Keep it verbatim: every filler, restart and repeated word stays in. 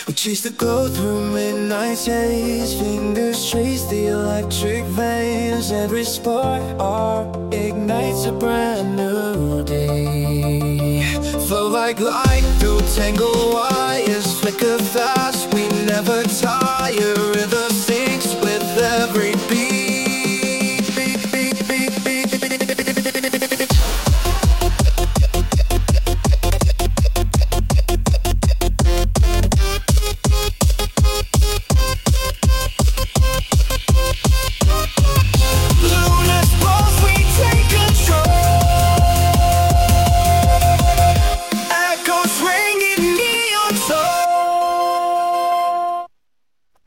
We chase the glow through midnight haze, fingers trace the electric veins. Every spark ignites a brand new day. Flow like light through tangled wires, flicker fast, we never tire. Rhythm